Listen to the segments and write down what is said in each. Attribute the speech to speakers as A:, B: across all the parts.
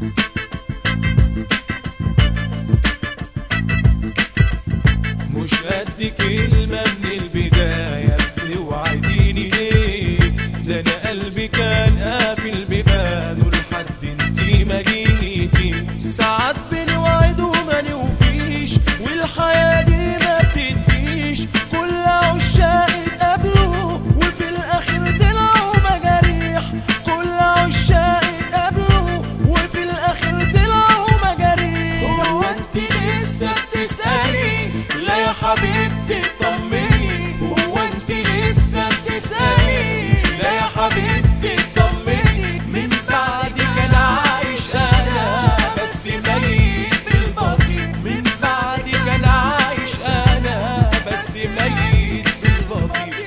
A: مش قد كلمة من البداية بتوعديني ليه؟ ده أنا قلبي كان قافل ببانه لحد انتي ما جيتي. ساعات بنوعد وما نوفيش، والحياة دي ما بتديش. كل عشاق اتقابلوا وفي الآخر طلعوا مجاريح. كل عشاق اتقابلوا وفي الآخر طلعوا مجاريح. هو انتي لسه بتسألي؟ لا يا حبيبتي اطمني. هو انتي لسه بتسألي؟ لا يا حبيبتي اطمني. من بعدك انا عايش انا بس ميت بالبطيء. من بعدك انا عايش انا بس ميت بالبطيء.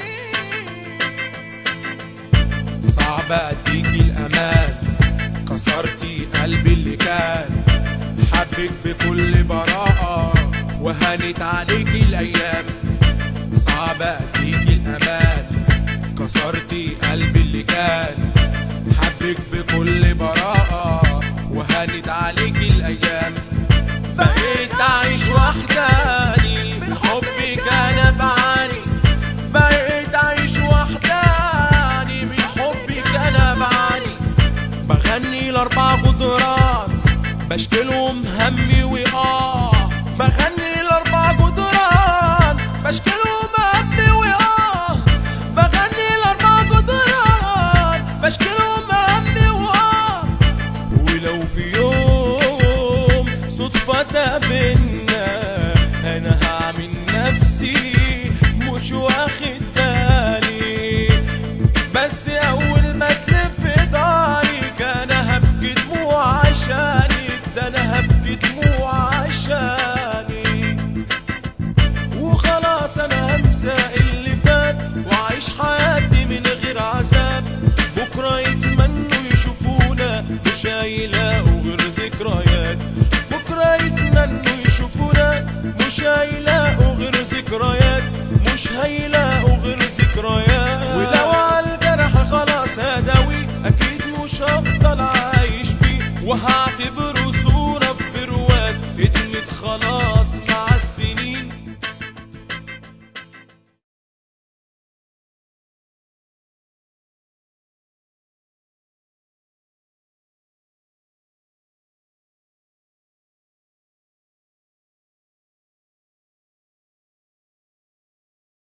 A: صعب اديكي الامان، كسرتي قلبي اللي كان حبك بكل براءة وهانت عليكي الايام. صعب اديكي الامان، كسرتي قلبي اللي كان حبك بكل براءة وهانت عليكي الايام. بقيت اعيش وحداني من حبك انا بعاني. بقيت اعيش وحداني من حبك انا بعاني. بغني ل4 جدران بشكلهم همي وآه. بغني ل4 جدران بشكلهم همي وآه. بغني ل4 جدران بشكلهم همي وآه. ولو في يوم صدفة تقابلنا أنا هعمل نفسي مش واخد بالي. بس أول ما تلف دارك أنا هبكي دموع عشانك. ده أنا هبكي دموع عشانك. وخلاص أنا همسى اللي فات وأعيش حياتي من غير عذاب. بكرة يتمنوا يشوفونا مش هيلاقوا غير ذكريات. بكرة يتمنوا يشوفونا مش هيلاقوا غير ذكريات. مش هيلاقوا غير ذكريات. ولو عالجرح خلاص هداوي أكيد مش هفضل عايش بيه.